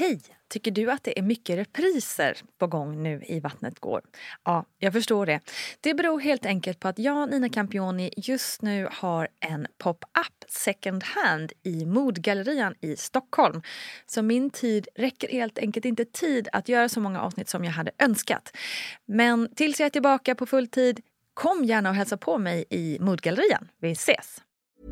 Hej! Tycker du att det är mycket repriser på gång nu i Vattnet går? Ja, jag förstår det. Det beror helt enkelt på att jag, Nina Campioni, just nu har en pop-up second hand i Modgallerian i Stockholm. Så min tid räcker helt enkelt inte tid att göra så många avsnitt som jag hade önskat. Men tills jag är tillbaka på full tid, kom gärna och hälsa på mig i Modgallerian. Vi ses!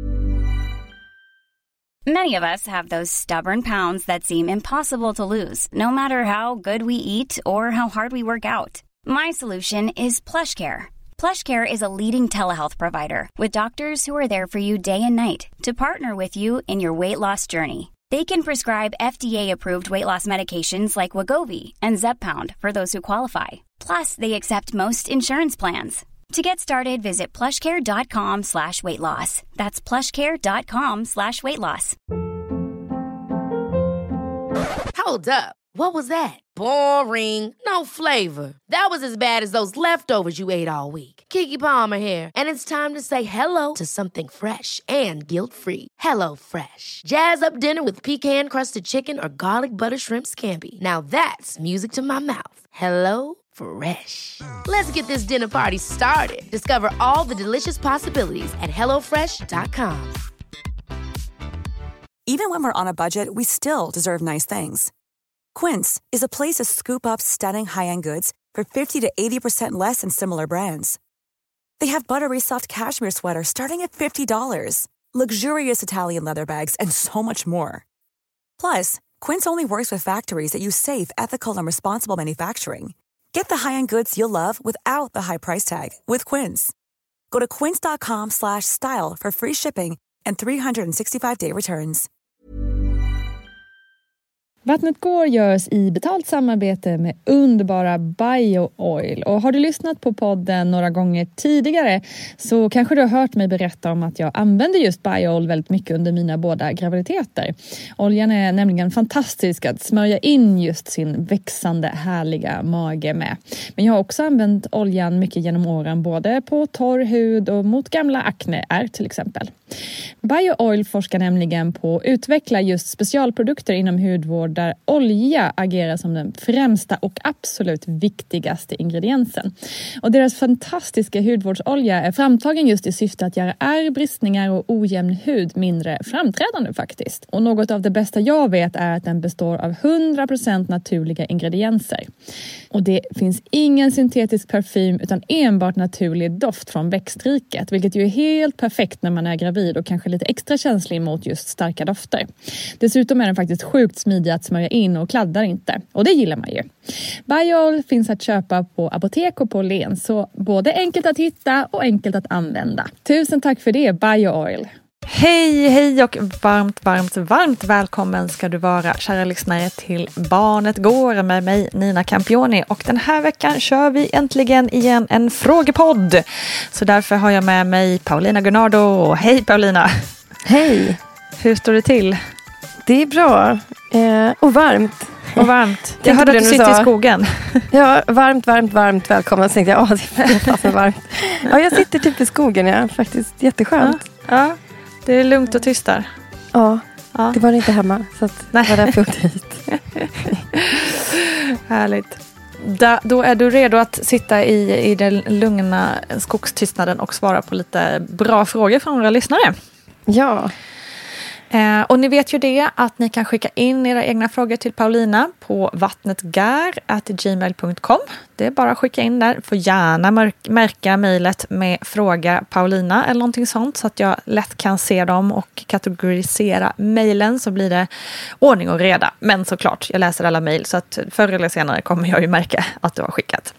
Many of us have those stubborn pounds that seem impossible to lose, no matter how good we eat or how hard we work out. My solution is PlushCare. PlushCare is a leading telehealth provider with doctors who are there for you day and night to partner with you in your weight loss journey. They can prescribe FDA-approved weight loss medications like Wegovy and Zepbound for those who qualify. Plus, they accept most insurance plans. To get started, visit plushcare.com/weightloss. That's plushcare.com/weightloss. Hold up. What was that? Boring. No flavor. That was as bad as those leftovers you ate all week. Keke Palmer here, and it's time to say hello to something fresh and guilt-free. Hello Fresh. Jazz up dinner with pecan-crusted chicken or garlic butter shrimp scampi. Now that's music to my mouth. Hello Fresh. Let's get this dinner party started. Discover all the delicious possibilities at hellofresh.com. Even when we're on a budget, we still deserve nice things. Quince is a place to scoop up stunning high-end goods for 50 to 80% less than similar brands. They have buttery soft cashmere sweaters starting at $50, luxurious Italian leather bags, and so much more. Plus, Quince only works with factories that use safe, ethical, and responsible manufacturing. Get the high-end goods you'll love without the high price tag with Quince. Go to quince.com/style for free shipping and 365-day returns. Vattnet går görs i betalt samarbete med underbara BioOil. Och har du lyssnat på podden några gånger tidigare så kanske du har hört mig berätta om att jag använder just BioOil väldigt mycket under mina båda graviditeter. Oljan är nämligen fantastisk att smörja in just sin växande härliga mage med. Men jag har också använt oljan mycket genom åren både på torr hud och mot gamla akneär till exempel. BioOil forskar nämligen på att utveckla just specialprodukter inom hudvård där olja agerar som den främsta och absolut viktigaste ingrediensen. Och deras fantastiska hudvårdsolja är framtagen just i syfte att göra ärr, bristningar och ojämn hud mindre framträdande faktiskt. Och något av det bästa jag vet är att den består av 100% naturliga ingredienser. Och det finns ingen syntetisk parfym utan enbart naturlig doft från växtriket, vilket ju är helt perfekt när man är gravid och kanske lite extra känslig mot just starka dofter. Dessutom är den faktiskt sjukt smidig att smörja in och kladdar inte. Och det gillar man ju. BioOil finns att köpa på apotek och på Len, så både enkelt att hitta och enkelt att använda. Tusen tack för det, BioOil! Hej och varmt välkommen ska du vara, kära lyssnare, till Barnet går med mig, Nina Campioni. Och den här veckan kör vi äntligen igen en frågepodd. Så därför har jag med mig Paulina Gunnardo. Hej Paulina! Hej! Hur står det till? Det är bra. Och varmt. Jag hörde att du sitter i skogen. Ja, varmt. Välkommen. Så tänkte jag, det är så varmt. Ja, jag sitter typ i skogen, ja. Faktiskt jätteskönt. Ja, det är lugnt och tyst där. Ja, det var inte hemma. Så att det var därför jag åkte hit. Härligt. Då är du redo att sitta i den lugna skogstystnaden och svara på lite bra frågor från våra lyssnare. Ja. Och ni vet ju det att ni kan skicka in era egna frågor till Paulina på vattnetgar@gmail.com. Det är bara att skicka in där. Får gärna märka mejlet med fråga Paulina eller någonting sånt så att jag lätt kan se dem och kategorisera mejlen, så blir det ordning och reda. Men såklart, jag läser alla mejl så att förr eller senare kommer jag ju märka att du har skickat.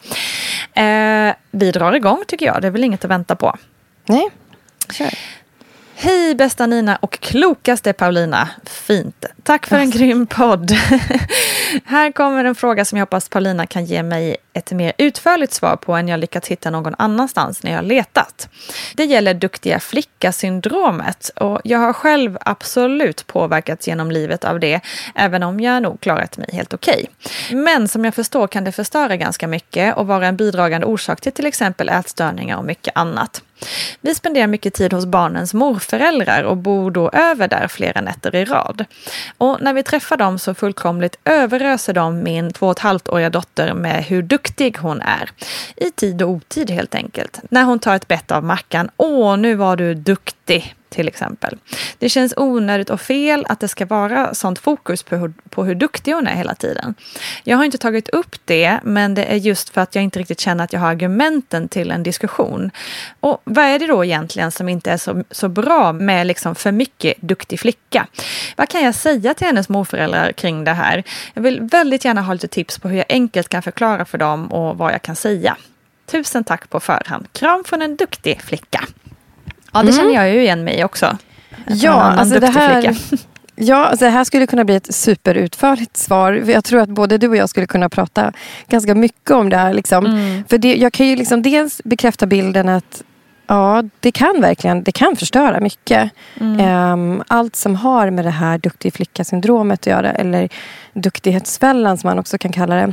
Vi drar igång tycker jag, det är väl inget att vänta på. Nej, kör. Hej bästa Nina och klokaste Paulina. Fint. Tack för en grym podd. Här kommer en fråga som jag hoppas Paulina kan ge mig ett mer utförligt svar på än jag lyckats hitta någon annanstans när jag har letat. Det gäller duktiga flicka-syndromet och jag har själv absolut påverkats genom livet av det, även om jag nog klarat mig helt okej. Men som jag förstår kan det förstöra ganska mycket och vara en bidragande orsak till exempel ätstörningar och mycket annat. Vi spenderar mycket tid hos barnens morföräldrar och bor då över där flera nätter i rad. Och när vi träffar dem så fullkomligt överöser de min 2,5-åriga dotter med hur duktig hon är. I tid och otid helt enkelt. När hon tar ett bett av mackan, nu var du duktig. Till exempel. Det känns onödigt och fel att det ska vara sånt fokus på hur duktig hon är hela tiden. Jag har inte tagit upp det, men det är just för att jag inte riktigt känner att jag har argumenten till en diskussion. Och vad är det då egentligen som inte är så bra med liksom för mycket duktig flicka? Vad kan jag säga till hennes morföräldrar kring det här? Jag vill väldigt gärna ha lite tips på hur jag enkelt kan förklara för dem och vad jag kan säga. Tusen tack på förhand. Kram från en duktig flicka. Ja, det känner jag ju igen mig också. Ja, alltså det här skulle kunna bli ett superutförligt svar. Jag tror att både du och jag skulle kunna prata ganska mycket om det här. Liksom. För jag kan ju liksom dels bekräfta bilden att det kan förstöra mycket. Allt som har med det här duktig flicka-syndromet att göra, eller duktighetsfällan som man också kan kalla det.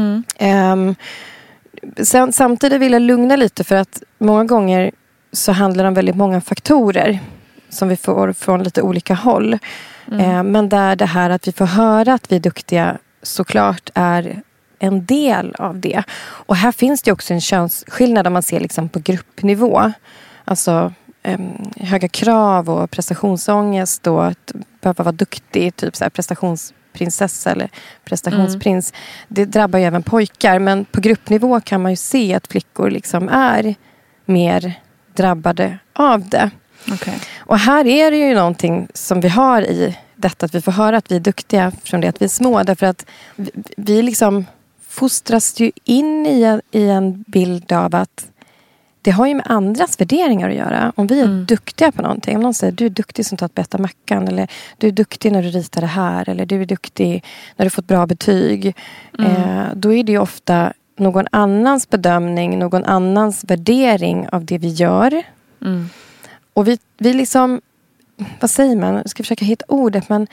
Samtidigt vill jag lugna lite, för att många gånger så handlar det om väldigt många faktorer som vi får från lite olika håll. Men där det här att vi får höra att vi är duktiga såklart är en del av det. Och här finns det också en könsskillnad om man ser liksom på gruppnivå. Alltså höga krav och prestationsångest och att behöva vara duktig, typ så här prestationsprinsessa eller prestationsprins. Det drabbar ju även pojkar, men på gruppnivå kan man ju se att flickor liksom är mer drabbade av det. Okay. Och här är det ju någonting som vi har i detta, att vi får höra att vi är duktiga från det att vi är små, därför att vi liksom fostras ju in i en bild av att det har ju med andras värderingar att göra. Om vi är duktiga på någonting, om någon säger du är duktig som tar ett bett av mackan, eller du är duktig när du ritar det här, eller du är duktig när du fått bra betyg, då är det ju ofta någon annans bedömning, någon annans värdering av det vi gör. Och vi liksom, vad säger man? Jag ska försöka hitta ordet, men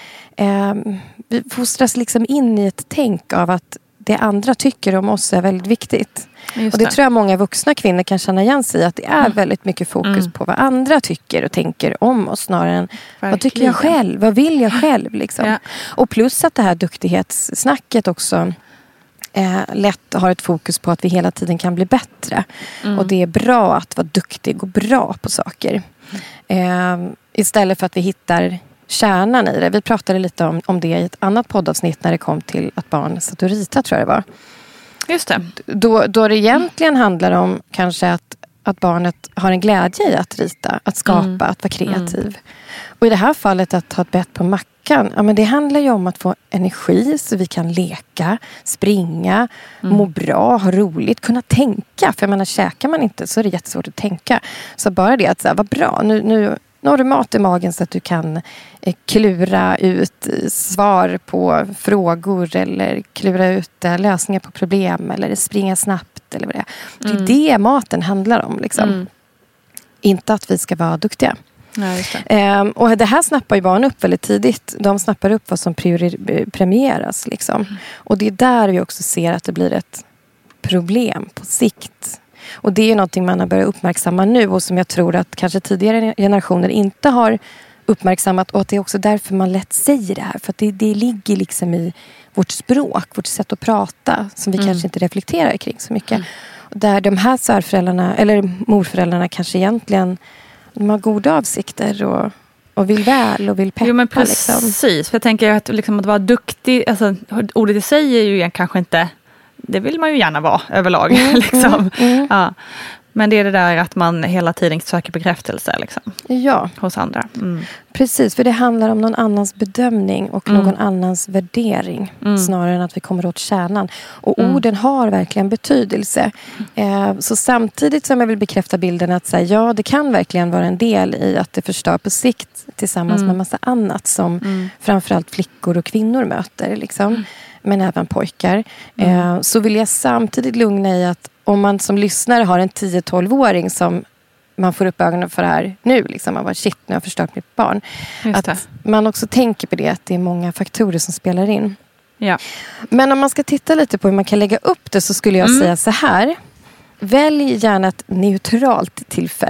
vi fostras liksom in i ett tänk av att det andra tycker om oss är väldigt viktigt. Och det tror jag många vuxna kvinnor kan känna igen sig i, att det är väldigt mycket fokus på vad andra tycker och tänker om oss, snarare än vad tycker jag själv, vad vill jag själv liksom. Ja. Och plus att det här duktighetssnacket också lätt har ett fokus på att vi hela tiden kan bli bättre. Och det är bra att vara duktig och bra på saker. Istället för att vi hittar kärnan i det. Vi pratade lite om det i ett annat poddavsnitt när det kom till att barn satt och rita, tror jag det var. Just det. Då det egentligen handlar om kanske att barnet har en glädje i att rita, att skapa, att vara kreativ. Och i det här fallet att ta ett bett på mackan, men det handlar ju om att få energi så vi kan leka, springa, må bra, ha roligt, kunna tänka. För jag menar, käkar man inte så är det jättesvårt att tänka. Så bara det att vad bra, nu har du mat i magen så att du kan klura ut svar på frågor eller klura ut lösningar på problem eller springa snabbt eller vad det är. Det är det maten handlar om liksom. Inte att vi ska vara duktiga. Ja, just det. Och det här snappar ju barn upp väldigt tidigt. De snappar upp vad som premieras liksom. Och det är där vi också ser att det blir ett problem på sikt. Och det är ju någonting man har börjat uppmärksamma nu, och som jag tror att kanske tidigare generationer inte har uppmärksammat, och att det är också därför man lätt säger det här, för att det ligger liksom i vårt språk, vårt sätt att prata, som vi kanske inte reflekterar kring så mycket. Och där de här särföräldrarna eller morföräldrarna kanske egentligen, de har goda avsikter och vill väl och vill peppa. Jo, men precis. Liksom. För jag tänker att, liksom, att vara duktig, alltså, ordet i sig är ju kanske inte, det vill man ju gärna vara överlag. Liksom. Ja. Men det är det där att man hela tiden söker bekräftelse liksom, hos andra. Precis, för det handlar om någon annans bedömning och någon annans värdering, snarare än att vi kommer åt kärnan. Och orden har verkligen betydelse. Så samtidigt som jag vill bekräfta bilden att säga, det kan verkligen vara en del i att det förstör på sikt, tillsammans med massa annat som framförallt flickor och kvinnor möter liksom. Men även pojkar. Så vill jag samtidigt lugna i att om man som lyssnare har en 10-12-åring som man får upp ögonen för det här nu, liksom, man bara shit, nu har jag förstört mitt barn. Att man också tänker på det, att det är många faktorer som spelar in. Ja. Men om man ska titta lite på hur man kan lägga upp det, så skulle jag säga så här: välj gärna ett neutralt tillfälle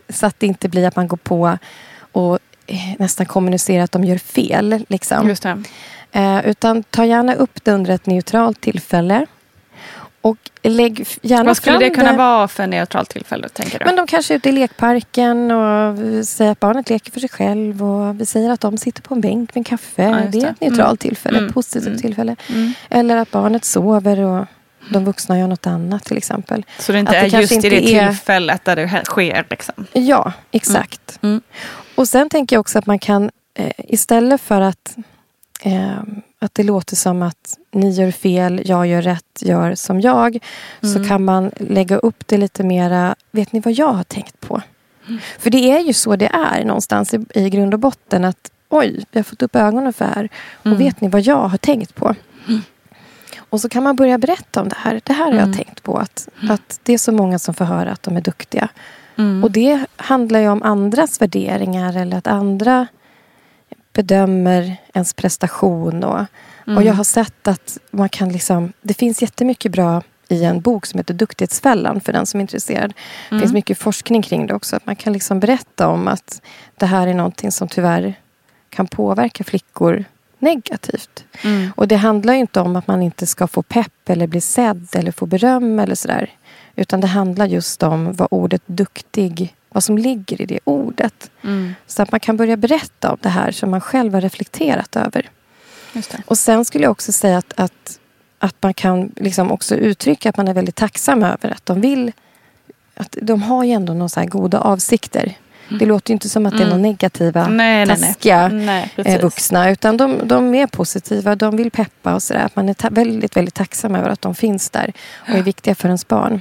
Så att det inte blir att man går på och nästan kommunicerar att de gör fel. Liksom. Just det. Utan ta gärna upp det under ett neutralt tillfälle. Och lägg gärna Vad skulle fram det kunna vara för neutralt tillfälle, tänker du? Men de kanske är ute i lekparken och säger att barnet leker för sig själv. Och vi säger att de sitter på en bänk med en kaffe. Ja, det är ett neutralt tillfälle, ett positivt tillfälle. Eller att barnet sover och de vuxna gör något annat till exempel. Så det inte att är just i det tillfället där det sker liksom? Ja, exakt. Och sen tänker jag också att man kan istället för att det låter som att ni gör fel, jag gör rätt, gör som jag. Så kan man lägga upp det lite mera, vet ni vad jag har tänkt på? För det är ju så det är någonstans i grund och botten att oj, vi har fått upp ögonen för här. Och vet ni vad jag har tänkt på? Och så kan man börja berätta om det här. Det här har jag tänkt på. Att det är så många som får höra att de är duktiga. Och det handlar ju om andras värderingar. Eller att andra bedömer ens prestation. Och jag har sett att man kan liksom... Det finns jättemycket bra i en bok som heter Duktighetsfällan. För den som är intresserad. Det finns mycket forskning kring det också. Att man kan liksom berätta om att det här är någonting som tyvärr kan påverka flickor negativt. Och det handlar ju inte om att man inte ska få pepp eller bli sedd eller få beröm eller sådär. Utan det handlar just om vad ordet duktig, vad som ligger i det ordet. Så att man kan börja berätta om det här som man själv har reflekterat över. Just det. Och sen skulle jag också säga att man kan liksom också uttrycka att man är väldigt tacksam över att de vill, att de har ju ändå några så här goda avsikter. Det låter ju inte som att det är några negativa, taskiga vuxna. Utan de är positiva, de vill peppa och sådär. Man är väldigt, väldigt tacksam över att de finns där. Och är viktiga för ens barn.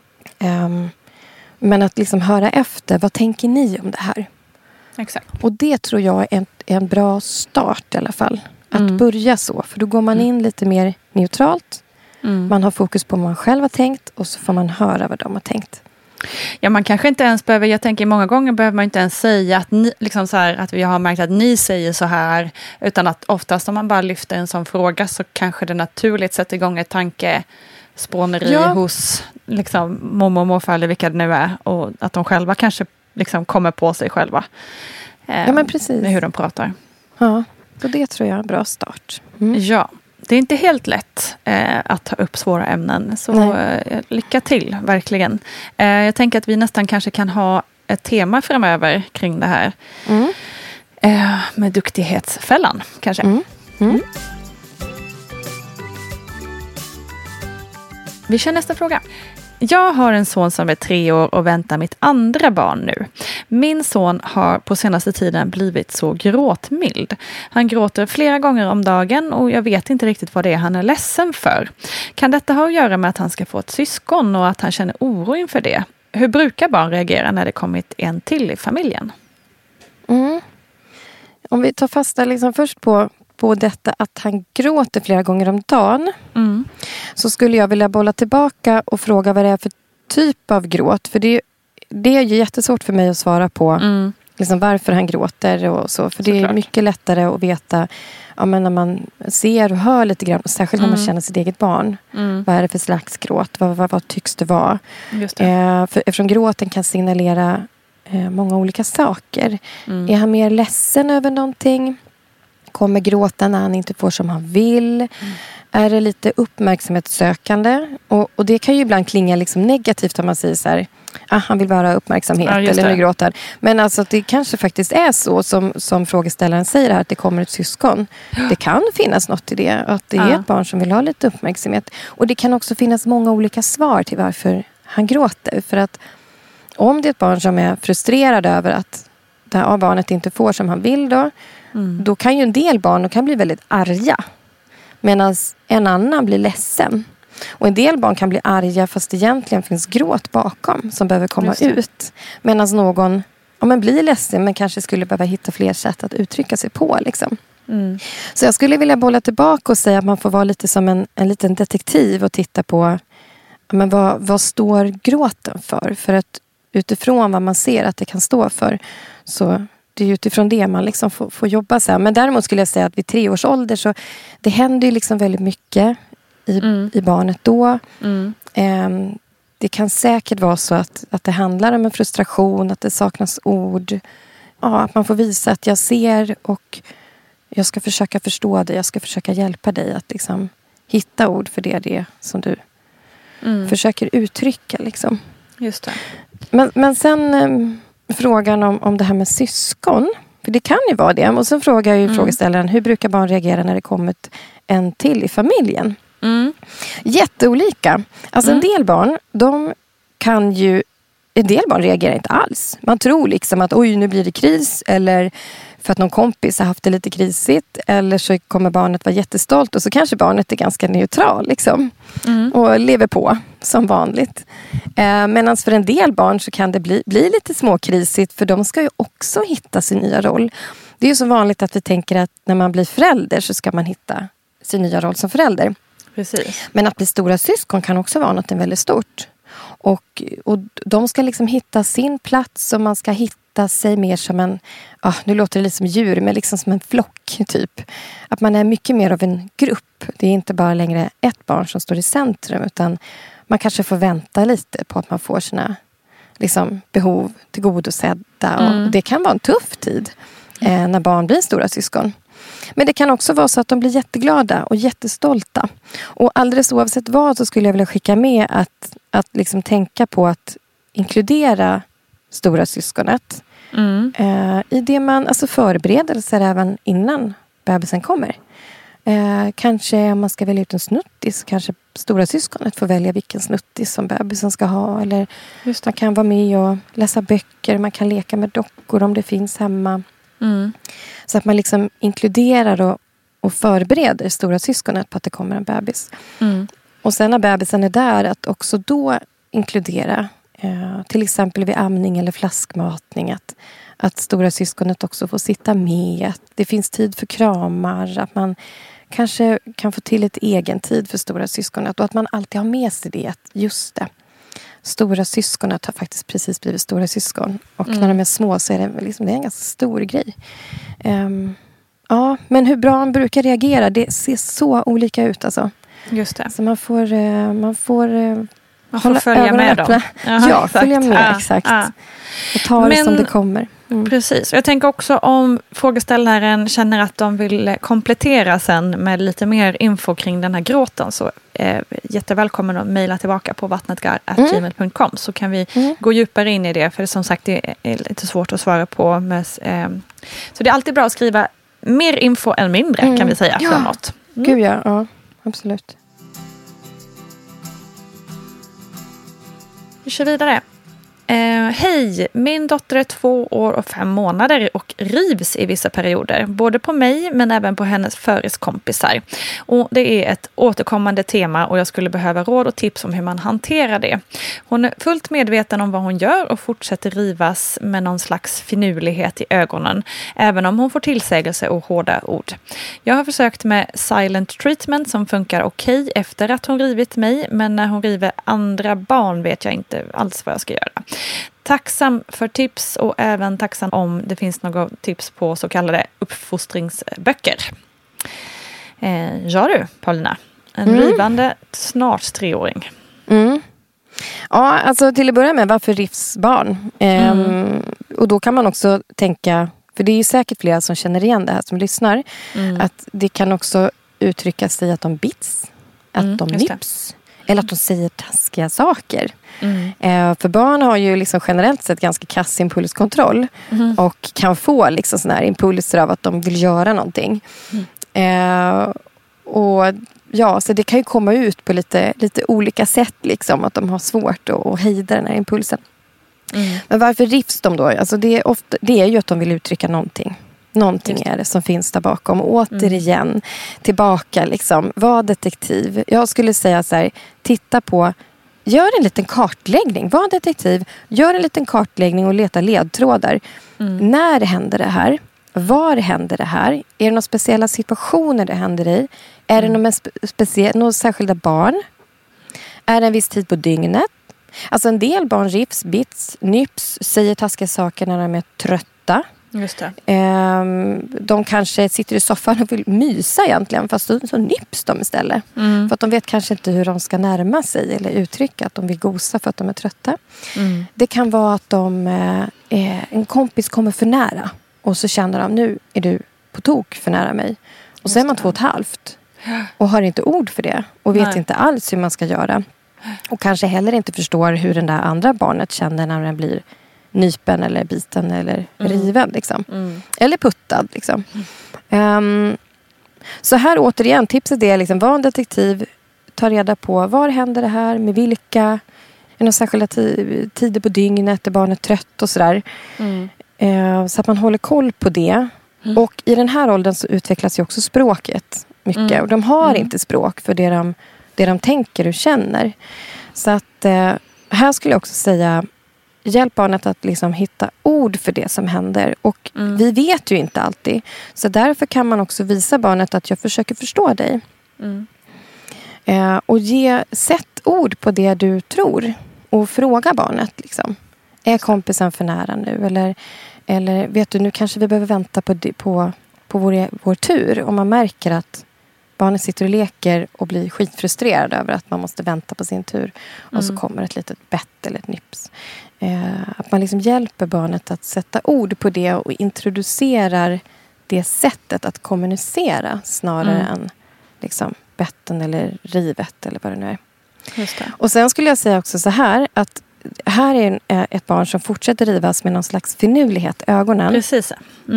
Men att liksom höra efter, vad tänker ni om det här? Exakt. Och det tror jag är en bra start i alla fall. Att börja så. För då går man in lite mer neutralt. Man har fokus på vad man själv har tänkt. Och så får man höra vad de har tänkt. Ja, man kanske inte ens behöver, jag tänker många gånger behöver man inte ens säga att, ni, liksom så här, att vi har märkt att ni säger så här, utan att oftast om man bara lyfter en sån fråga så kanske det naturligt sätter igång ett tankespåneri hos liksom, mormor och morfar eller vilka det nu är, och att de själva kanske liksom kommer på sig själva men precis. med hur de pratar. Ja, och det tror jag är en bra start. Ja. Det är inte helt lätt att ta upp svåra ämnen. Så lycka till, verkligen. Jag tänker att vi nästan kanske kan ha ett tema framöver kring det här. Med duktighetsfällan, kanske. Vi kör nästa fråga. Jag har en son som är 3 år och väntar mitt andra barn nu. Min son har på senaste tiden blivit så gråtmild. Han gråter flera gånger om dagen och jag vet inte riktigt vad det är han är ledsen för. Kan detta ha att göra med att han ska få ett syskon och att han känner oro inför det? Hur brukar barn reagera när det kommit en till i familjen? Om vi tar fasta liksom först på detta att han gråter flera gånger om dagen, så skulle jag vilja bolla tillbaka och fråga vad det är för typ av gråt. För det är ju jättesvårt för mig att svara på liksom varför han gråter och så. För det är mycket lättare att veta när man ser och hör lite grann, särskilt när man känner sitt eget barn. Vad är det för slags gråt? Vad tycks det vara? Just det. Eftersom gråten kan signalera många olika saker. Är han mer ledsen över någonting? Kommer gråta när han inte får som han vill? Är det lite uppmärksamhetssökande? Och det kan ju ibland klinga liksom negativt om man säger så här, han vill bara ha uppmärksamhet eller nu gråter. Men alltså det kanske faktiskt är så som frågeställaren säger här, att det kommer ett syskon. Det kan finnas något i det, att det är ett barn som vill ha lite uppmärksamhet. Och det kan också finnas många olika svar till varför han gråter. För att om det är ett barn som är frustrerad över att det här barnet inte får som han vill då kan ju en del barn kan bli väldigt arga. Medan en annan blir ledsen. Och en del barn kan bli arga fast egentligen finns gråt bakom som behöver komma ut. Medan någon blir ledsen men kanske skulle behöva hitta fler sätt att uttrycka sig på. Liksom. Så jag skulle vilja bolla tillbaka och säga att man får vara lite som en liten detektiv och titta på vad står gråten för? För att utifrån vad man ser att det kan stå för, så det är utifrån det man liksom får jobba så här. Men däremot skulle jag säga att vid 3 års ålder så det händer ju liksom väldigt mycket i barnet då. det kan säkert vara så att det handlar om en frustration, att det saknas ord. Ja, att man får visa att jag ser och jag ska försöka förstå dig. Jag ska försöka hjälpa dig att liksom hitta ord för det som du försöker uttrycka. Liksom. Just det. Men sen frågan om det här med syskon. För det kan ju vara det. Och sen frågar ju frågeställaren, hur brukar barn reagera när det kommer en till i familjen? Jätteolika. Alltså en del barn, en del barn reagerar inte alls. Man tror liksom att oj, nu blir det kris. Eller för att någon kompis har haft det lite krisigt. Eller så kommer barnet vara jättestolt. Och så kanske barnet är ganska neutral liksom. Och lever på som vanligt. Medan för en del barn så kan det bli lite småkrisigt. För de ska ju också hitta sin nya roll. Det är ju så vanligt att vi tänker att när man blir förälder så ska man hitta sin nya roll som förälder. Precis. Men att bli stora syskon kan också vara något väldigt stort. Och de ska liksom hitta sin plats och man ska hitta sig mer som en, nu låter det lite som djur, men liksom som en flock typ. Att man är mycket mer av en grupp. Det är inte bara längre ett barn som står i centrum, utan man kanske får vänta lite på att man får sina liksom, behov tillgodosedda. Och det kan vara en tuff tid när barn blir stora syskon. Men det kan också vara så att de blir jätteglada och jättestolta. Och alldeles oavsett vad så skulle jag vilja skicka med att liksom tänka på att inkludera stora syskonet. I det man, alltså förberedelser även innan bebisen kommer. Kanske om man ska välja ut en snuttis, kanske stora syskonet får välja vilken snuttis som bebisen ska ha. Eller man kan vara med och läsa böcker, man kan leka med dockor om det finns hemma. Så att man liksom inkluderar och förbereder stora syskonet på att det kommer en bebis. Och sen när bebisen är där att också då inkludera till exempel vid amning eller flaskmatning att stora syskonet också får sitta med. Att det finns tid för kramar, att man kanske kan få till ett egen tid för stora syskonet och att man alltid har med sig det, att just det. Stora syskonet har faktiskt precis blivit stora syskon. Och när de är små så är det, liksom, det är en ganska stor grej. Ja, men hur bra man brukar reagera, det ser så olika ut alltså. Just det. Så man får följa med dem. Ja, följa med, exakt. Och ta det som det kommer. Precis. Jag tänker också om frågeställaren känner att de vill komplettera sen med lite mer info kring den här gråten, så jättevälkommen att mejla tillbaka på vattnetgar@gmail.com så kan vi gå djupare in i det, för det som sagt det är lite svårt att svara på. Så det är alltid bra att skriva mer info än mindre kan vi säga framåt. Gud ja, absolut. Vi kör vidare. Hej, min dotter är 2 år och 5 månader och rivs i vissa perioder. Både på mig men även på hennes föriskompisar. Och det är ett återkommande tema och jag skulle behöva råd och tips om hur man hanterar det. Hon är fullt medveten om vad hon gör och fortsätter rivas med någon slags finurlighet i ögonen. Även om hon får tillsägelse och hårda ord. Jag har försökt med silent treatment som funkar okej efter att hon rivit mig. Men när hon river andra barn vet jag inte alls vad jag ska göra. Tacksam för tips och även tacksam om det finns något tips på så kallade uppfostringsböcker. Ja du, Paulina. En rivande snart 3-åring. Ja, alltså till att börja med, varför rivs barn? Och då kan man också tänka, för det är ju säkert flera som känner igen det här som lyssnar, att det kan också uttrycka sig att de bits, att de nips. Eller att de säger taskiga saker. För barn har ju liksom generellt sett ganska kass impulskontroll. Och kan få liksom såna här impulser av att de vill göra någonting. Och ja, så det kan ju komma ut på lite olika sätt. Liksom, att de har svårt att hejda den här impulsen. Men varför rivs de då? Alltså det är ju att de vill uttrycka någonting. Någonting är det som finns där bakom. Och återigen, tillbaka liksom. Var detektiv. Jag skulle säga så här, titta på, gör en liten kartläggning. Var detektiv, gör en liten kartläggning och leta ledtrådar. När händer det här? Var händer det här? Är det några speciella situationer det händer i? Är det några särskilda barn? Är det en viss tid på dygnet? Alltså en del barn rivs, bits, nyps, säger taskiga saker när de är trötta. Just det. De kanske sitter i soffan och vill mysa egentligen, fast så nyps de istället. För att de vet kanske inte hur de ska närma sig eller uttrycka att de vill gosa för att de är trötta. Det kan vara att en kompis kommer för nära och så känner de, nu är du på tok för nära mig. Och så är man 2,5 och har inte ord för det och vet inte alls hur man ska göra. Och kanske heller inte förstår hur den där andra barnet känner när den blir nypen eller biten eller riven liksom. Eller puttad liksom. Så här återigen, tipset är liksom, var en detektiv, ta reda på var händer det här, med vilka, är några särskilda tider på dygnet, är barnet trött och sådär. Så att man håller koll på det. Och i den här åldern så utvecklas ju också språket mycket. Och de har inte språk för det de tänker och känner. Så att här skulle jag också säga, hjälp barnet att liksom hitta ord för det som händer. Och vi vet ju inte alltid. Så därför kan man också visa barnet att jag försöker förstå dig. Och sätt ord på det du tror. Och fråga barnet liksom. Är kompisen för nära nu? Eller vet du, nu kanske vi behöver vänta på vår tur. Om man märker att barnet sitter och leker och blir skitfrustrerad över att man måste vänta på sin tur. Och så kommer ett litet bett eller ett nyps. Att man liksom hjälper barnet att sätta ord på det och introducerar det sättet att kommunicera snarare än liksom betten eller rivet eller vad det nu är. Just det. Och sen skulle jag säga också så här, att här är ett barn som fortsätter rivas med någon slags finurlighet i ögonen. Precis.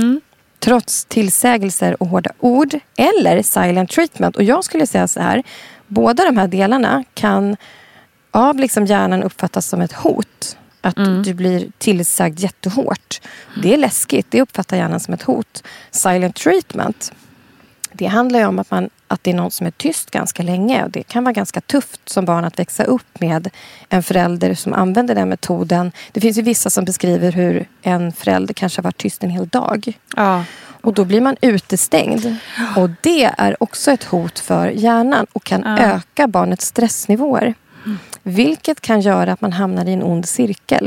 Trots tillsägelser och hårda ord eller silent treatment. Och jag skulle säga så här, båda de här delarna kan av liksom hjärnan uppfattas som ett hot. Att du blir tillsagd jättehårt. Det är läskigt, det uppfattar hjärnan som ett hot. Silent treatment, det handlar ju om att det är någon som är tyst ganska länge. Och det kan vara ganska tufft som barn att växa upp med en förälder som använder den metoden. Det finns ju vissa som beskriver hur en förälder kanske har varit tyst en hel dag. Ja. Och då blir man utestängd. Och det är också ett hot för hjärnan och kan öka barnets stressnivåer. Vilket kan göra att man hamnar i en ond cirkel.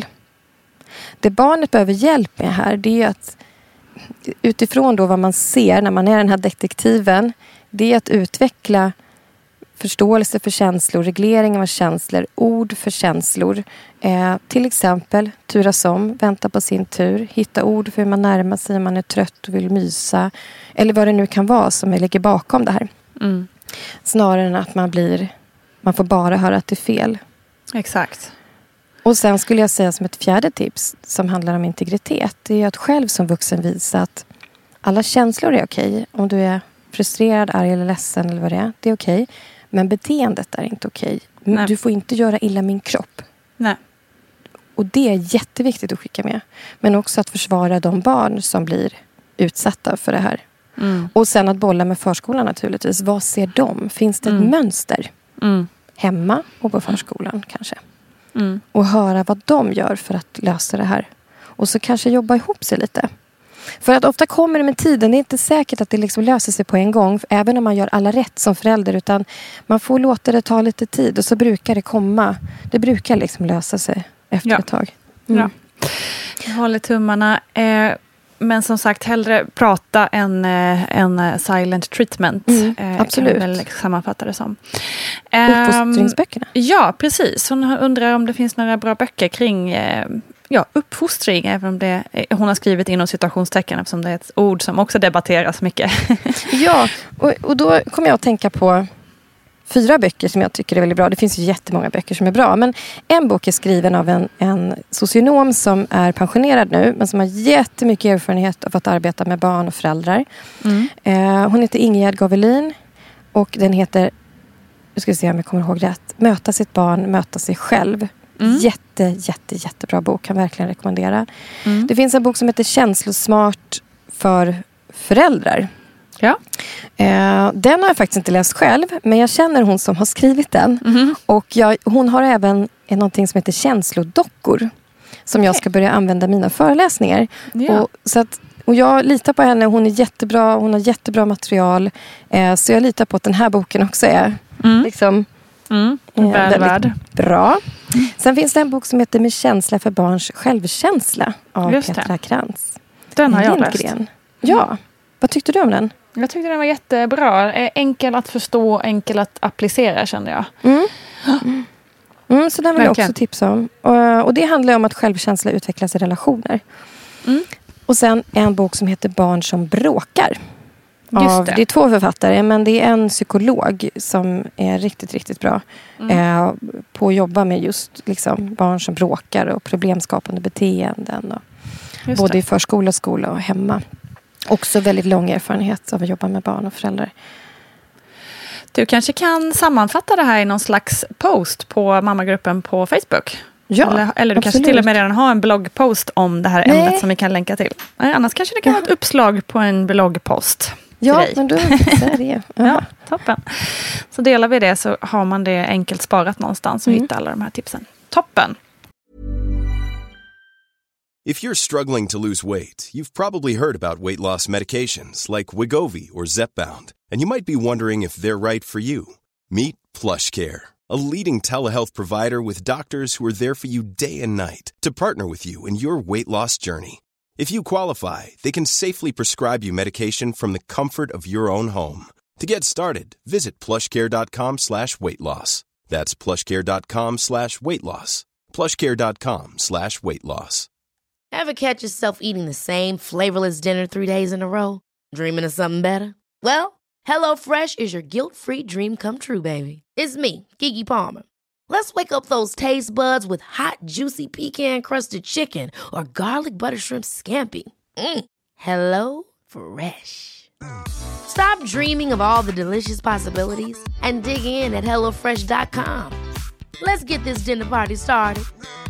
Det barnet behöver hjälp med här, det är att utifrån då vad man ser när man är den här detektiven, det är att utveckla förståelse för känslor, reglering av känslor, ord för känslor. Till exempel turas om, vänta på sin tur, hitta ord för hur man närmar sig om man är trött och vill mysa. Eller vad det nu kan vara som ligger bakom det här. Snarare än att man får bara höra att det är fel. Exakt. Och sen skulle jag säga som ett fjärde tips som handlar om integritet. Det är att själv som vuxen visa att alla känslor är okej. Om du är frustrerad, arg eller ledsen eller vad det är okej. Men beteendet är inte okej. Du får inte göra illa min kropp. Nej. Och det är jätteviktigt att skicka med. Men också att försvara de barn som blir utsatta för det här. Och sen att bolla med förskolan naturligtvis. Vad ser de? Finns det ett mönster? Hemma och på förskolan kanske. Och höra vad de gör för att lösa det här. Och så kanske jobba ihop sig lite. För att ofta kommer det med tiden. Det är inte säkert att det liksom löser sig på en gång. Även om man gör alla rätt som förälder. Utan man får låta det ta lite tid. Och så brukar det komma. Det brukar liksom lösa sig efter ett tag. Ja. Jag håller tummarna. Men som sagt, hellre prata än silent treatment. Absolut. Kan väl sammanfatta det som. Uppfostringsböckerna. Ja, precis. Hon undrar om det finns några bra böcker kring uppfostring. Även om hon har skrivit inom citationstecken eftersom det är ett ord som också debatteras mycket. Ja, och då kommer jag att tänka på 4 böcker som jag tycker är väldigt bra. Det finns ju jättemånga böcker som är bra. Men en bok är skriven av en socionom som är pensionerad nu. Men som har jättemycket erfarenhet av att arbeta med barn och föräldrar. Hon heter Ingegerd Gavelin. Och den heter, nu ska vi se om jag kommer ihåg rätt. Möta sitt barn, möta sig själv. Jättebra bok. Kan verkligen rekommendera. Det finns en bok som heter Känslosmart för föräldrar. Ja. Den har jag faktiskt inte läst själv. Men jag känner hon som har skrivit den. Och hon har även någonting som heter känslodockor. Som jag ska börja använda i mina föreläsningar. Ja. Och jag litar på henne. Hon är jättebra. Hon har jättebra material. Så jag litar på att den här boken också är liksom väldigt bra. Sen finns det en bok som heter Med känsla för barns självkänsla av Petra Krantz. Den har jag läst. Ja, vad tyckte du om den? Jag tyckte den var jättebra. Enkel att förstå, enkel att applicera, kände jag. Så den vill jag också tipsa om. Och det handlar om att självkänsla utvecklas i relationer. Och sen en bok som heter Barn som bråkar. Det är 2 författare, men det är en psykolog som är riktigt, riktigt bra på att jobba med just liksom, barn som bråkar och problemskapande beteenden. Och både i förskola, skola och hemma. Också väldigt lång erfarenhet av att jobba med barn och föräldrar. Du kanske kan sammanfatta det här i någon slags post på mammagruppen på Facebook? Ja, eller du kanske till och med redan har en bloggpost om det här ämnet som vi kan länka till. Annars kanske det kan vara ett uppslag på en bloggpost. Ja, men då är det. Ja, toppen. Så delar vi det så har man det enkelt sparat någonstans och hittar alla de här tipsen. Toppen! If you're struggling to lose weight, you've probably heard about weight loss medications like Wegovy or Zepbound, and you might be wondering if they're right for you. Meet PlushCare, a leading telehealth provider with doctors who are there for you day and night to partner with you in your weight loss journey. If you qualify, they can safely prescribe you medication from the comfort of your own home. To get started, visit plushcare.com/weightloss. That's plushcare.com/weightloss. plushcare.com/weightloss. Ever catch yourself eating the same flavorless dinner 3 days in a row? Dreaming of something better? Well, HelloFresh is your guilt-free dream come true, baby. It's me, Keke Palmer. Let's wake up those taste buds with hot, juicy pecan-crusted chicken or garlic butter shrimp scampi. Hello Fresh. Stop dreaming of all the delicious possibilities and dig in at HelloFresh.com. Let's get this dinner party started.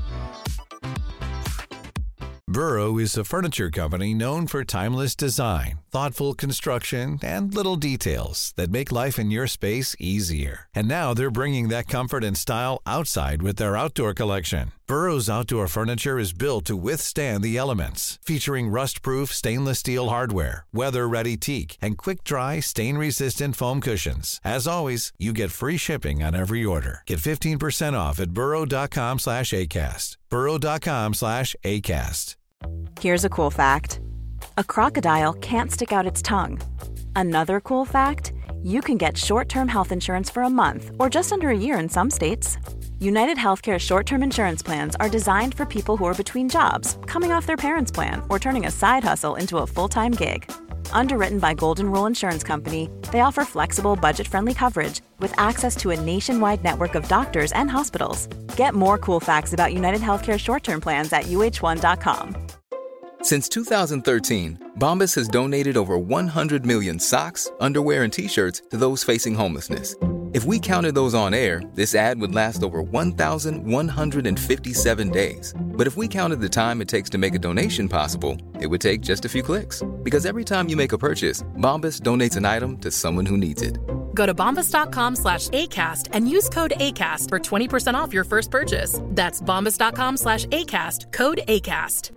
Burrow is a furniture company known for timeless design, thoughtful construction, and little details that make life in your space easier. And now they're bringing that comfort and style outside with their outdoor collection. Burrow's outdoor furniture is built to withstand the elements, featuring rust-proof stainless steel hardware, weather-ready teak, and quick-dry, stain-resistant foam cushions. As always, you get free shipping on every order. Get 15% off at burrow.com/ACAST. burrow.com/ACAST. Here's a cool fact. A crocodile can't stick out its tongue. Another cool fact, you can get short-term health insurance for a month or just under a year in some states. United Healthcare short-term insurance plans are designed for people who are between jobs, coming off their parents' plan, or turning a side hustle into a full-time gig. Underwritten by Golden Rule Insurance Company, they offer flexible, budget-friendly coverage with access to a nationwide network of doctors and hospitals. Get more cool facts about United Healthcare short-term plans at uh1.com. Since 2013, Bombas has donated over 100 million socks, underwear, and T-shirts to those facing homelessness. If we counted those on air, this ad would last over 1,157 days. But if we counted the time it takes to make a donation possible, it would take just a few clicks. Because every time you make a purchase, Bombas donates an item to someone who needs it. Go to bombas.com/ACAST and use code ACAST for 20% off your first purchase. That's bombas.com/ACAST, code ACAST.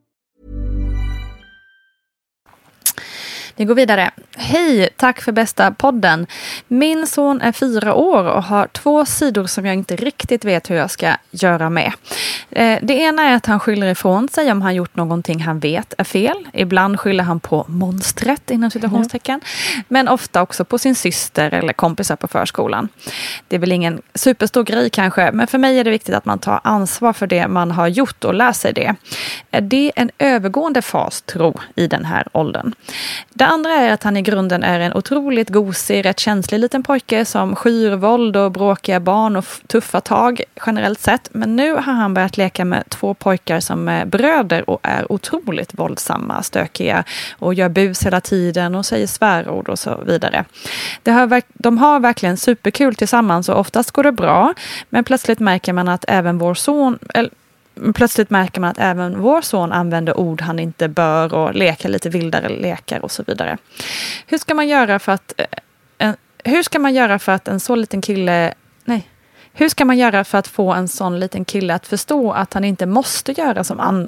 Vi går vidare. Hej, tack för bästa podden. Min son är 4 år och har 2 sidor som jag inte riktigt vet hur jag ska göra med. Det ena är att han skyller ifrån sig om han gjort någonting han vet är fel. Ibland skyller han på monstret inom citationstecken. Men ofta också på sin syster eller kompisar på förskolan. Det är väl ingen superstor grej kanske, men för mig är det viktigt att man tar ansvar för det man har gjort och lär sig det. Det är en övergående fas, tro, i den här åldern. Det andra är att han i grunden är en otroligt gosig, rätt känslig liten pojke som skyr våld och bråkiga barn och tuffa tag generellt sett. Men nu har han börjat leka med 2 pojkar som är bröder och är otroligt våldsamma, stökiga och gör bus hela tiden och säger svärord och så vidare. De har verkligen superkul tillsammans och oftast går det bra, men plötsligt märker man att även vår son använder ord han inte bör och leker lite vildare lekar och så vidare. Hur ska man göra för att få en sån liten kille att förstå att han inte måste göra som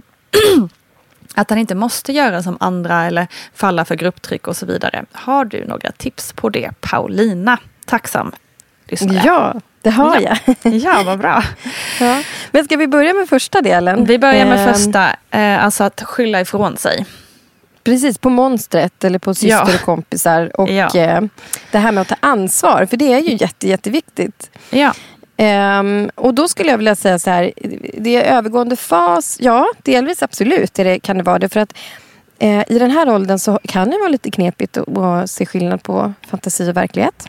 andra eller falla för grupptryck och så vidare? Har du några tips på det, Paulina? Tacksam lyssnare. Ja, det har jag. Ja, vad bra. Ja. Men ska vi börja med första delen? Vi börjar med första, alltså att skylla ifrån sig. Precis, på monstret eller på syster och kompisar. Och det här med att ta ansvar, för det är ju jätteviktigt. Ja. Och då skulle jag vilja säga så här, det är övergående fas, ja, delvis absolut kan det vara det. För att i den här åldern så kan det vara lite knepigt att se skillnad på fantasi och verklighet.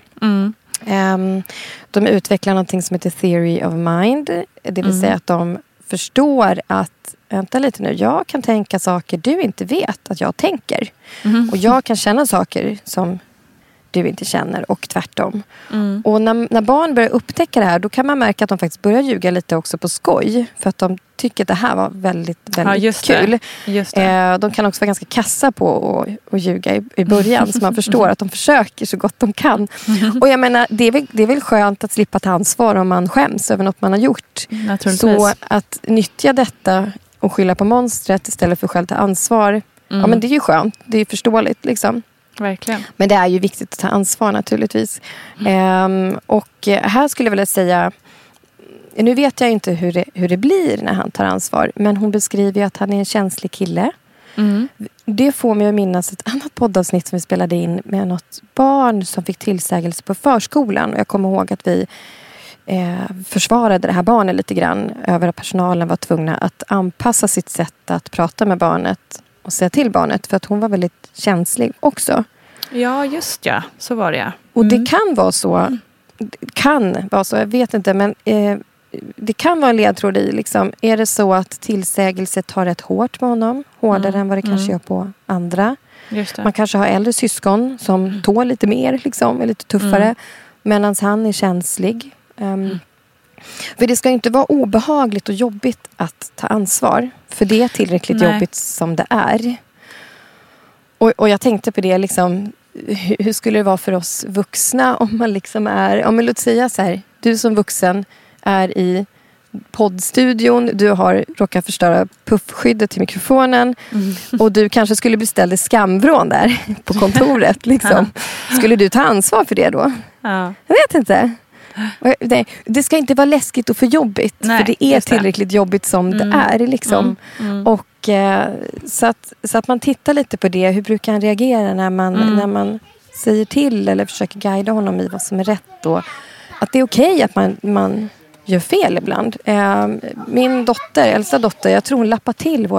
De utvecklar någonting som heter Theory of Mind. Det vill säga att de förstår att, vänta lite nu, jag kan tänka saker du inte vet att jag tänker. Och jag kan känna saker som du inte känner och tvärtom. Och när barn börjar upptäcka det här, då kan man märka att de faktiskt börjar ljuga lite också på skoj. För att de tycker att det här var väldigt kul. Just det. De kan också vara ganska kassa på att ljuga i början. Så man förstår att de försöker så gott de kan. Och jag menar, det är väl skönt att slippa ta ansvar om man skäms över något man har gjort. Så att nyttja detta och skylla på monstret istället för att själv ta ansvar. Ja, men det är ju skönt. Det är förståeligt liksom. Verkligen. Men det är ju viktigt att ta ansvar naturligtvis. Och här skulle jag vilja säga, nu vet jag inte hur det blir när han tar ansvar. Men hon beskriver ju att han är en känslig kille. Det får mig att minnas ett annat poddavsnitt som vi spelade in med något barn som fick tillsägelse på förskolan. Och jag kommer ihåg att vi försvarade det här barnet lite grann över att personalen var tvungna att anpassa sitt sätt att prata med barnet och säga till barnet, för att hon var väldigt känslig också. Ja, just ja. Så var det. Och det kan vara så. Jag vet inte, men det kan vara en ledtråd i. Liksom. Är det så att tillsägelse tar rätt hårt med honom? Hårdare än vad det kanske gör på andra. Just det. Man kanske har äldre syskon som tål lite mer, liksom, är lite tuffare. Medan han är känslig. För det ska inte vara obehagligt och jobbigt att ta ansvar. För det är tillräckligt jobbigt som det är. Och jag tänkte på det liksom, hur skulle det vara för oss vuxna om man liksom låt säga så här, du som vuxen är i poddstudion, du har råkat förstöra puffskyddet till mikrofonen och du kanske skulle bli ställd i skamvrån där på kontoret liksom. Skulle du ta ansvar för det då? Ja. Jag vet inte. Det ska inte vara läskigt och för jobbigt. För det är tillräckligt jobbigt som det är liksom. Och så att man tittar lite på det. Hur brukar han reagera när man säger till eller försöker guida honom i vad som är rätt. Och att det är okej att man gör fel ibland. Min äldsta dotter, jag tror hon lappade till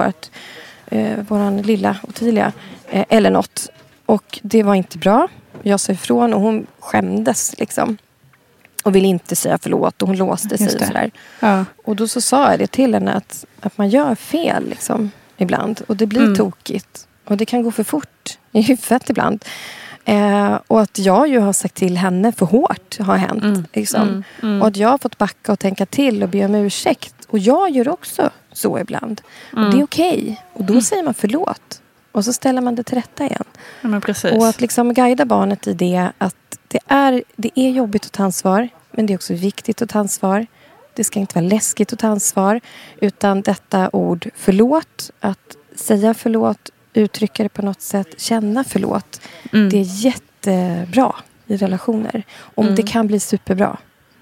våran lilla Ottilia eller något. Och det var inte bra. Jag sa ifrån och hon skämdes liksom. Och ville inte säga förlåt. Och hon låste sig och sådär. Ja. Och då så sa jag det till henne att man gör fel liksom, ibland. Och det blir tokigt. Och det kan gå för fort i huvudet ibland. Och att jag ju har sagt till henne för hårt har hänt. Liksom. Och att jag har fått backa och tänka till och be om ursäkt. Och jag gör också så ibland. Och det är okej. Och då säger man förlåt. Och så ställer man det till rätta igen. Ja, men precis. Och att liksom guida barnet i det att det är jobbigt att ta ansvar, men det är också viktigt att ta ansvar. Det ska inte vara läskigt att ta ansvar, utan detta ord förlåt, att säga förlåt, uttrycka det på något sätt, känna förlåt. Det är jättebra i relationer. Om det kan bli superbra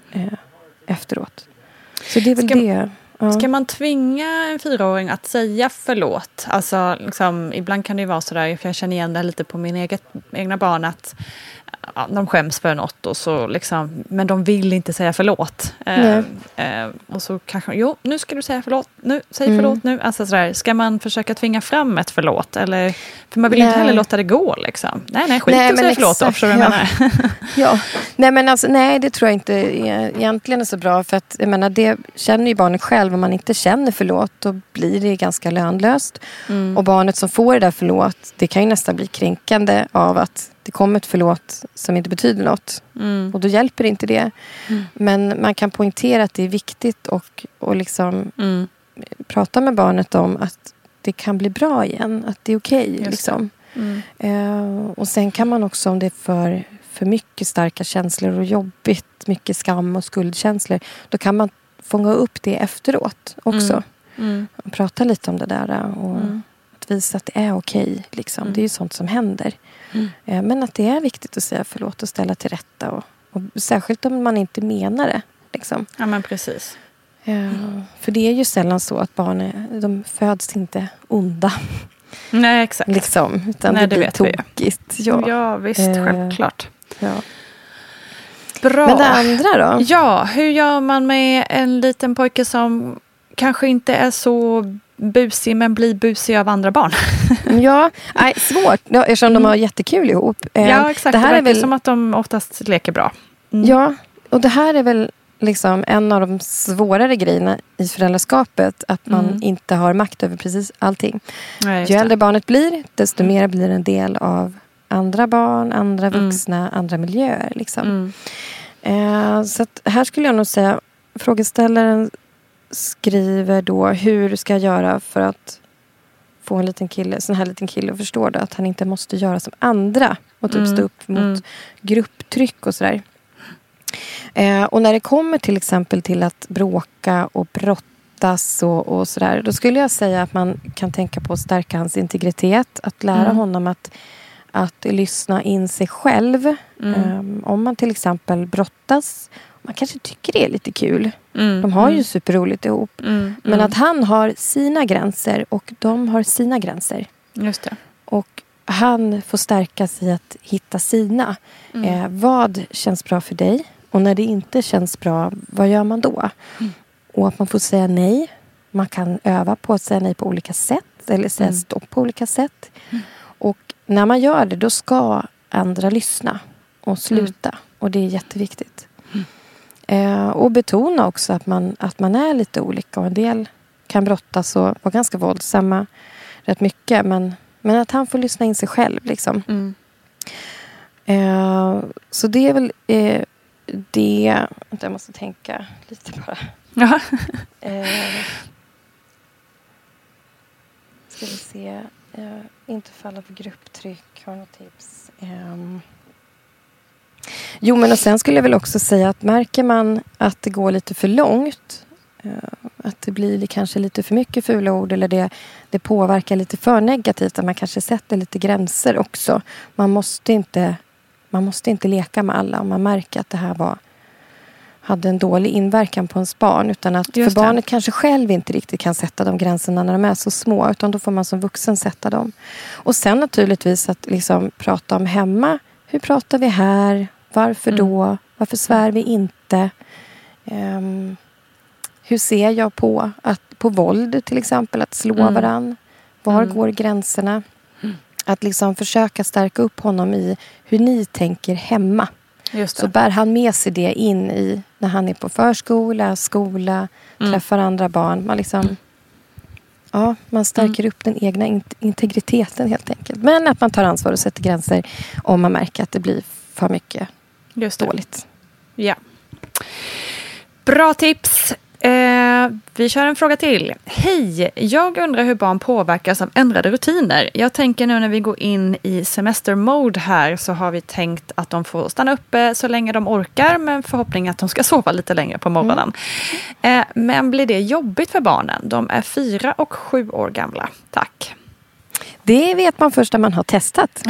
efteråt. Så det är väl det. Ja. Ska man tvinga en 4-åring att säga förlåt? Alltså, liksom, ibland kan det ju vara sådär, för jag känner igen det lite på min egna barn, att de skäms för något och så liksom, men de vill inte säga förlåt. Och så kanske, nu ska du säga förlåt. Säg förlåt nu. Alltså sådär, ska man försöka tvinga fram ett förlåt? Eller, för man vill inte heller låta det gå liksom. Nej, skit att säga förlåt då, förstår du vad jag menar? Ja. Nej, det tror jag inte egentligen är så bra. För att, jag menar, det känner ju barnet själv. Om man inte känner förlåt, då blir det ganska lönlöst. Och barnet som får det där förlåt, det kan ju nästan bli kränkande av att det kommer ett förlåt som inte betyder något. Och då hjälper inte det. Men man kan poängtera att det är viktigt och liksom prata med barnet om att det kan bli bra igen. Att det är okej. Liksom. Och sen kan man också, om det är för mycket starka känslor och jobbigt, mycket skam och skuldkänslor, då kan man fånga upp det efteråt också. Och prata lite om det där och att visa att det är okej. Liksom. Det är ju sånt som händer. Men att det är viktigt att säga förlåt och ställa till rätta. Och särskilt om man inte menar det. Liksom. Ja, men precis. För det är ju sällan så att barn de föds inte onda. Nej, exakt. Liksom, utan Nej, det blir tokigt. Ja, visst, självklart. Ja. Bra. Men det andra då? Ja, hur gör man med en liten pojke som kanske inte är så busig men blir busig av andra barn? Ja, svårt. Eftersom de har jättekul ihop. Ja, exakt. Det verkar som att de oftast leker bra. Ja, och det här är väl liksom en av de svårare grejerna i föräldraskapet, att man inte har makt över precis allting. Ja, ju äldre barnet blir, desto mer blir en del av andra barn, andra vuxna, andra miljöer. Liksom. Så att här skulle jag nog säga, frågeställaren skriver då, hur ska jag göra för att få en liten kille, sån här liten kille, och förstå det, att han inte måste göra som andra och typ stå upp mot grupptryck och sådär. Och när det kommer till exempel till att bråka och brottas och sådär, då skulle jag säga att man kan tänka på att stärka hans integritet, att lära honom att lyssna in sig själv. Om man till exempel brottas, man kanske tycker det är lite kul. De har ju superroligt ihop. Men att han har sina gränser och de har sina gränser. Just det. Och han får stärka sig att hitta sina. Vad känns bra för dig? Och när det inte känns bra, vad gör man då? Och att man får säga nej. Man kan öva på att säga nej på olika sätt. Eller säga stopp på olika sätt. Och när man gör det, då ska andra lyssna och sluta. Och det är jätteviktigt. Och betona också att man är lite olika. Och en del kan brottas och vara ganska våldsamma rätt mycket. Men att han får lyssna in sig själv. Liksom. Så det är väl det. Jag måste tänka lite bara. Jaha. Ska vi se. Inte falla för grupptryck. Har något tips? Jo, men och sen skulle jag väl också säga att märker man att det går lite för långt, att det blir kanske lite för mycket fula ord, eller det påverkar lite för negativt, att man kanske sätter lite gränser också. Man måste inte leka med alla om man märker att det här hade en dålig inverkan på ens barn, utan att för barnet kanske själv inte riktigt kan sätta de gränserna när de är så små, utan då får man som vuxen sätta dem. Och sen naturligtvis att liksom prata om hemma. Hur pratar vi här? Varför då? Varför svär vi inte? Hur ser jag på våld till exempel? Att slå varann. Var går gränserna? Att liksom försöka stärka upp honom i hur ni tänker hemma. Just det. Så bär han med sig det in i när han är på förskola, skola, träffar andra barn. Man liksom, man stärker upp den egna integriteten helt enkelt. Men att man tar ansvar och sätter gränser om man märker att det blir för mycket dåligt. Ja. Bra tips. Vi kör en fråga till. Hej, jag undrar hur barn påverkas av ändrade rutiner. Jag tänker nu när vi går in i semestermode här, så har vi tänkt att de får stanna uppe så länge de orkar, med förhoppning att de ska sova lite längre på morgonen. Men blir det jobbigt för barnen? De är 4 och 7 år gamla. Tack. Det vet man först när man har testat.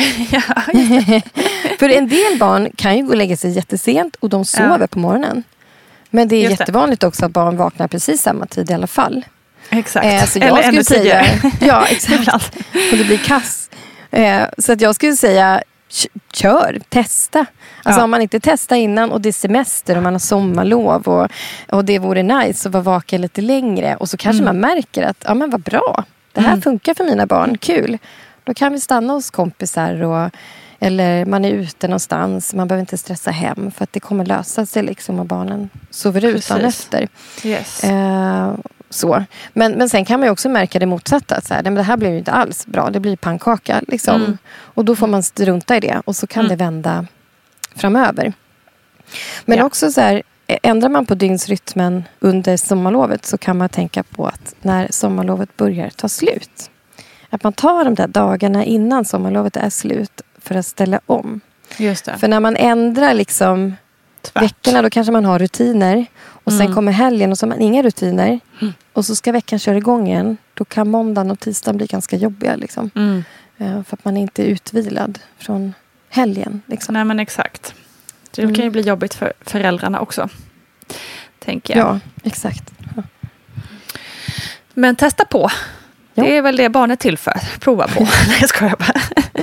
För en del barn kan ju gå och lägga sig jättesent och de sover på morgonen. Men det är jättevanligt också att barn vaknar precis samma tid i alla fall. Exakt. Så jag skulle säga, ja, exakt. Och det blir kass. Så att jag skulle säga, kör, testa. Alltså om man inte testar innan och det är semester och man har sommarlov och det vore nice att vara vaken lite längre. Och så kanske man märker att, ja men vad bra. Det här funkar för mina barn, kul. Då kan vi stanna hos kompisar eller man är ute någonstans. Man behöver inte stressa hem för att det kommer lösa sig liksom och barnen sover ut efter. Yes. Så. Men sen kan man ju också märka det motsatta. Så här, men det här blir ju inte alls bra. Det blir pannkaka liksom. Och då får man strunta i det. Och så kan det vända framöver. Men också så här, ändrar man på dygnsrytmen under sommarlovet, så kan man tänka på att när sommarlovet börjar ta slut, att man tar de där dagarna innan sommarlovet är slut för att ställa om. Just det. För när man ändrar liksom veckorna, då kanske man har rutiner. Och sen kommer helgen och så har man inga rutiner. Och så ska veckan köra igång igen. Då kan måndagen och tisdagen bli ganska jobbiga. Liksom. För att man inte är utvilad från helgen. Liksom. Nej, men exakt. Det kan ju bli jobbigt för föräldrarna också. Tänker jag. Ja, exakt. Ja. Men testa på. Det är väl det barnet till för. Prova på. Nej, jag skojar bara.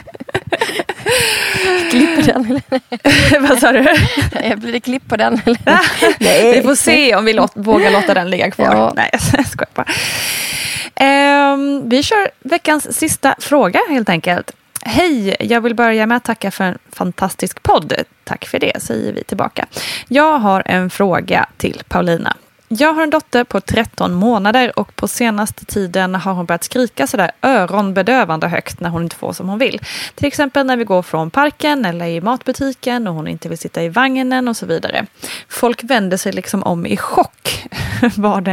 Klipp på den eller? Vad sa du? Blir det klipp på den eller? Nej. Vi får se om vi vågar låta den ligga kvar. Ja. Nej, jag skojar bara. Vi kör veckans sista fråga helt enkelt. Hej, jag vill börja med att tacka för en fantastisk podd. Tack för det, säger vi tillbaka. Jag har en fråga till Paulina. Jag har en dotter på 13 månader och på senaste tiden har hon börjat skrika sådär öronbedövande högt när hon inte får som hon vill. Till exempel när vi går från parken eller i matbutiken och hon inte vill sitta i vagnen och så vidare. Folk vänder sig liksom om i chock vart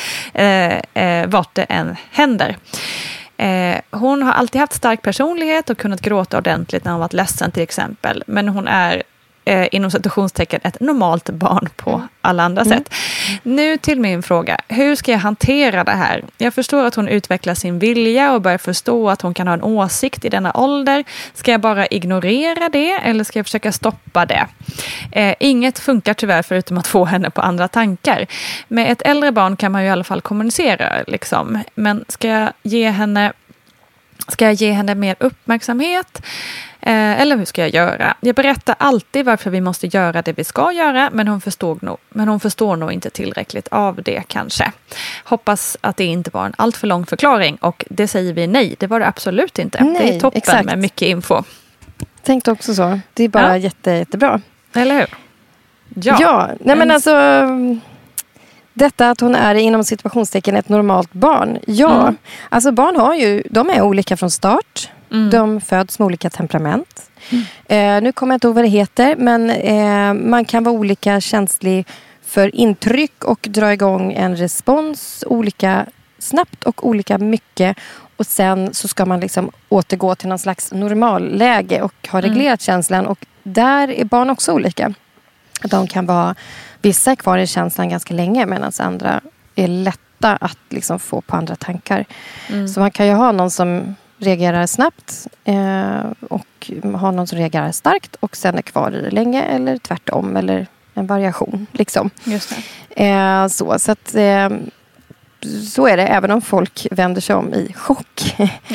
det än händer. Hon har alltid haft stark personlighet och kunnat gråta ordentligt när hon varit ledsen till exempel. Men hon är inom citationstecken ett normalt barn på alla andra sätt. Nu till min fråga. Hur ska jag hantera det här? Jag förstår att hon utvecklar sin vilja och börjar förstå att hon kan ha en åsikt i denna ålder. Ska jag bara ignorera det eller ska jag försöka stoppa det? Inget funkar tyvärr förutom att få henne på andra tankar. Med ett äldre barn kan man ju i alla fall kommunicera liksom. Men ska jag ge henne mer uppmärksamhet? Eller hur ska jag göra? Jag berättar alltid varför vi måste göra det vi ska göra, men hon förstår nog inte tillräckligt av det kanske. Hoppas att det inte var en allt för lång förklaring och det säger vi nej. Det var det absolut inte. Nej, det är toppen exakt. Med mycket info. Tänkte också så. Det är bara jättebra. Eller hur? Ja. Nej men alltså... Detta att hon är inom situationstecken ett normalt barn. Ja, alltså barn de är olika från start. De föds med olika temperament. Nu kommer jag inte ihåg vad det heter. Men man kan vara olika känslig för intryck och dra igång en respons olika snabbt och olika mycket. Och sen så ska man liksom återgå till någon slags normalläge och ha reglerat känslan. Och där är barn också olika. De kan vara... Vissa är kvar i känslan ganska länge medan andra är lätta att liksom få på andra tankar. Så man kan ju ha någon som reagerar snabbt och ha någon som reagerar starkt och sen är kvar i det länge eller tvärtom eller en variation. Liksom. Just det. Så att... Så är det, även om folk vänder sig om i chock.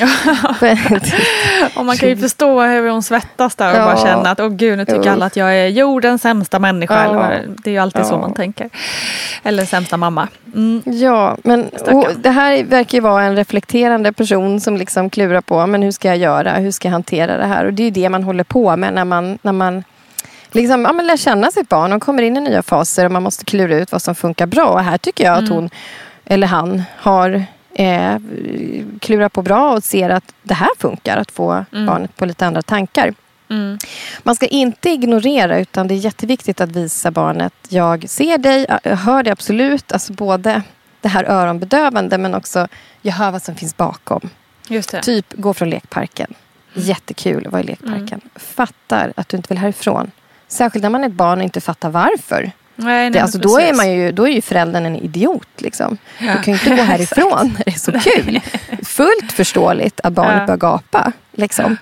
Och man kan ju förstå hur hon svettas där och bara känna att gud, nu tycker alla att jag är jordens sämsta människa. Det är ju alltid så man tänker. Eller sämsta mamma. Ja, men det här verkar ju vara en reflekterande person som liksom klurar på, men hur ska jag göra? Hur ska jag hantera det här? Och det är ju det man håller på med när man liksom, man lär känna sitt barn och kommer in i nya faser och man måste klura ut vad som funkar bra. Och här tycker jag att hon eller han har klurat på bra och ser att det här funkar, att få barnet på lite andra tankar. Man ska inte ignorera, utan det är jätteviktigt att visa barnet, jag ser dig, jag hör dig absolut, alltså både det här öronbedövande men också jag hör vad som finns bakom. Just det. Typ gå från lekparken. Jättekul att vara i lekparken. Fattar att du inte vill härifrån. Särskilt när man är ett barn och inte fattar varför. Nej, alltså då är ju föräldern en idiot liksom. Du kan ju inte gå härifrån när det är så kul. Fullt förståeligt att barnet bör gapa liksom.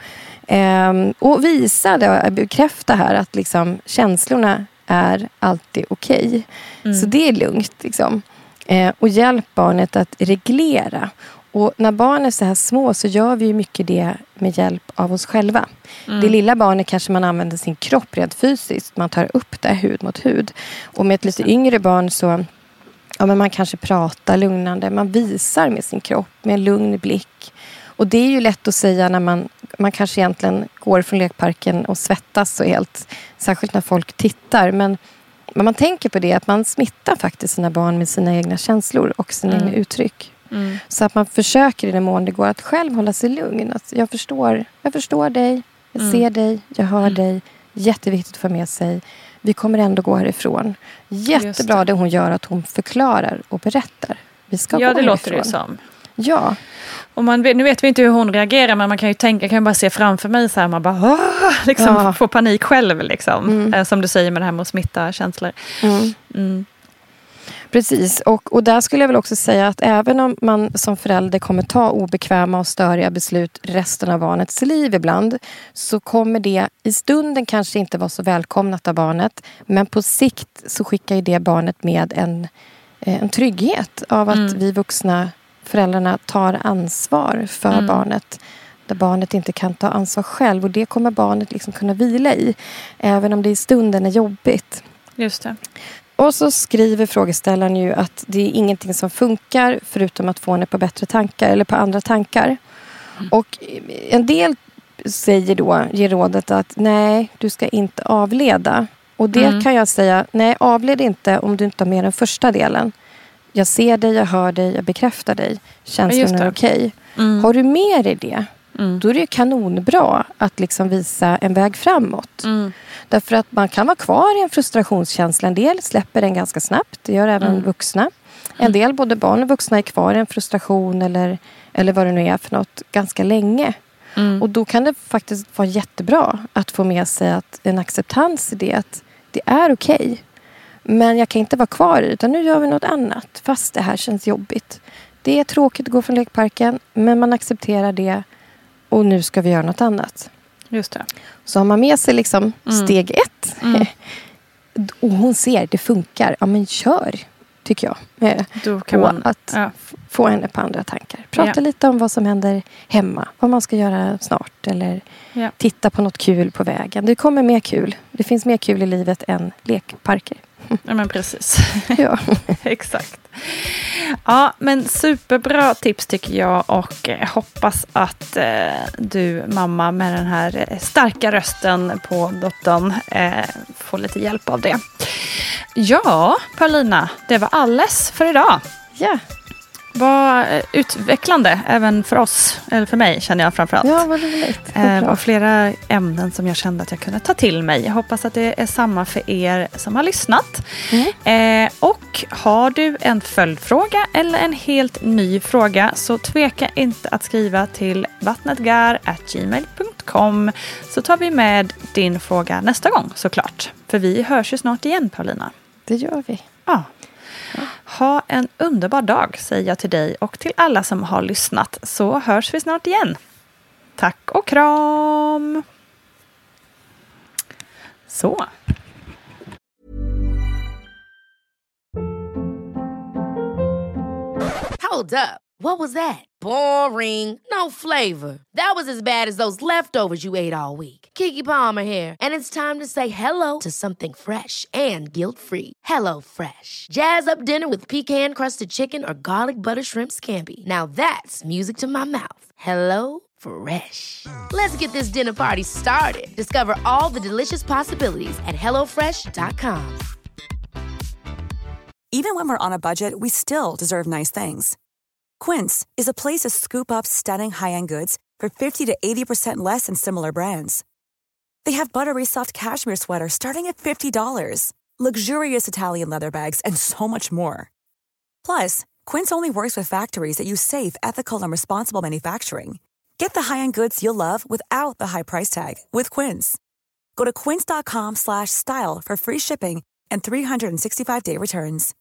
Och visa det, bekräfta här att liksom, känslorna är alltid okej. Så det är lugnt liksom. Och hjälp barnet att reglera. Och när barn är så här små så gör vi ju mycket det med hjälp av oss själva. Det lilla barnet kanske man använder sin kropp rent fysiskt. Man tar upp det hud mot hud. Och med ett lite yngre barn så men man kanske pratar lugnande. Man visar med sin kropp med en lugn blick. Och det är ju lätt att säga när man kanske egentligen går från lekparken och svettas så helt. Särskilt när folk tittar. Men man tänker på det att man smittar faktiskt sina barn med sina egna känslor och sina egna uttryck. Så att man försöker i den mån det går att själv hålla sig lugn. Att jag förstår dig, jag ser dig, jag hör dig. Jätteviktigt att få med sig. Vi kommer ändå gå härifrån. Jättebra det hon gör, att hon förklarar och berättar. Vi ska gå härifrån. Låter det som. Ja. Och nu vet vi inte hur hon reagerar, men man kan ju tänka, jag kan bara se framför mig så här, man bara får panik själv liksom. Som du säger med det här med att smitta känslor. Precis, och där skulle jag väl också säga att även om man som förälder kommer ta obekväma och störiga beslut resten av barnets liv ibland, så kommer det i stunden kanske inte vara så välkomnat av barnet, men på sikt så skickar ju det barnet med en trygghet av att vi vuxna föräldrarna tar ansvar för barnet. Där barnet inte kan ta ansvar själv. Och det kommer barnet liksom kunna vila i. Även om det i stunden är jobbigt. Just det. Och så skriver frågeställaren ju att det är ingenting som funkar. Förutom att få henne på bättre tankar. Eller på andra tankar. Och en del ger rådet att nej, du ska inte avleda. Och det kan jag säga, nej, avled inte om du inte har med den första delen. Jag ser dig, jag hör dig, jag bekräftar dig. Känslan är okej. Har du med dig det, då är det kanonbra att liksom visa en väg framåt. Därför att man kan vara kvar i en frustrationskänsla. En del släpper den ganska snabbt. Det gör även vuxna. En del, både barn och vuxna, är kvar i en frustration eller vad det nu är för något ganska länge. Och då kan det faktiskt vara jättebra att få med sig att en acceptans i det, att det är okej. Men jag kan inte vara kvar i det, utan nu gör vi något annat. Fast det här känns jobbigt. Det är tråkigt att gå från lekparken, men man accepterar det. Och nu ska vi göra något annat. Just det. Så har man med sig liksom steg 1. Och hon ser, det funkar. Ja, men kör, tycker jag. Då kan man få henne på andra tankar. Prata lite om vad som händer hemma. Vad man ska göra snart. Eller titta på något kul på vägen. Det kommer mer kul. Det finns mer kul i livet än lekparker. Ja, men precis. Ja. Exakt. Ja, men superbra tips tycker jag, och hoppas att du, mamma, med den här starka rösten på dottern får lite hjälp av det. Ja, Paulina, det var alles för idag. Ja. Var utvecklande även för oss, eller för mig känner jag framförallt. Ja, vad roligt. Det var flera ämnen som jag kände att jag kunde ta till mig. Jag hoppas att det är samma för er som har lyssnat. Och har du en följdfråga eller en helt ny fråga, så tveka inte att skriva till vattnetgar@gmail.com, så tar vi med din fråga nästa gång såklart. För vi hörs ju snart igen, Paulina. Det gör vi. Ja. Ha en underbar dag, säger jag till dig och till alla som har lyssnat. Så hörs vi snart igen. Tack och kram! Så. Hold up. What was that? Boring. No flavor. That was as bad as those leftovers you ate all week. Keke Palmer here, and it's time to say hello to something fresh and guilt-free. Hello Fresh. Jazz up dinner with pecan-crusted chicken or garlic butter shrimp scampi. Now that's music to my mouth. Hello Fresh. Let's get this dinner party started. Discover all the delicious possibilities at hellofresh.com. Even when we're on a budget, we still deserve nice things. Quince is a place to scoop up stunning high-end goods for 50 to 80% less than similar brands. They have buttery soft cashmere sweaters starting at $50, luxurious Italian leather bags, and so much more. Plus, Quince only works with factories that use safe, ethical, and responsible manufacturing. Get the high-end goods you'll love without the high price tag with Quince. Go to quince.com/style for free shipping and 365-day returns.